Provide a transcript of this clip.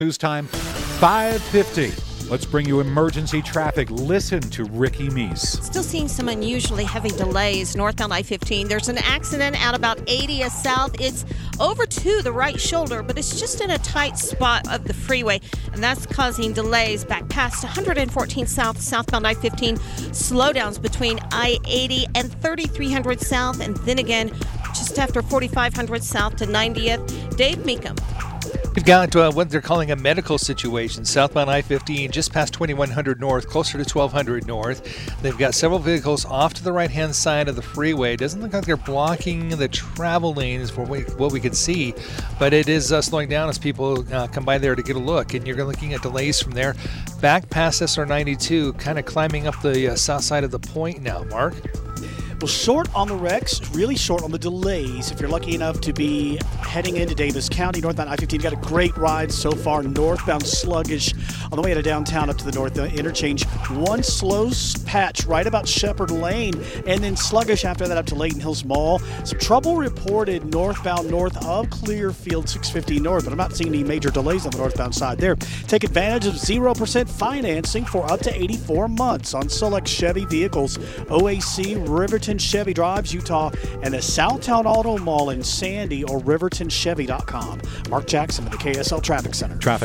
News time, 5:50. Let's bring you emergency traffic. Listen to Ricky Meese. Still seeing some unusually heavy delays northbound I-15. There's an accident at about 80th South. It's over to the right shoulder, but it's just in a tight spot of the freeway, and that's causing delays back past 114 South, southbound I-15. Slowdowns between I-80 and 3300 South, and then again just after 4500 South to 90th. Dave Meekum. We've got what they're calling a medical situation. Southbound I-15 just past 2100 North, closer to 1200 North. They've got several vehicles off to the right-hand side of the freeway. It doesn't look like they're blocking the travel lanes for what we could see, but it is slowing down as people come by there to get a look. And you're looking at delays from there back past SR92, kind of climbing up the south side of the point now, Mark. Well, short on the wrecks, really short on the delays. If you're lucky enough to be heading into Davis County, northbound I-15, got a great ride so far. Northbound sluggish on the way to downtown up to the north interchange. One slow patch right about Shepherd Lane, and then sluggish after that up to Layton Hills Mall. Some trouble reported northbound north of Clearfield 650 North, but I'm not seeing any major delays on the northbound side there. Take advantage of 0% financing for up to 84 months on select Chevy vehicles. OAC, Riverton Chevy Drives, Utah, and the Southtown Auto Mall in Sandy or rivertonchevy.com. Mark Jackson with the KSL Traffic Center.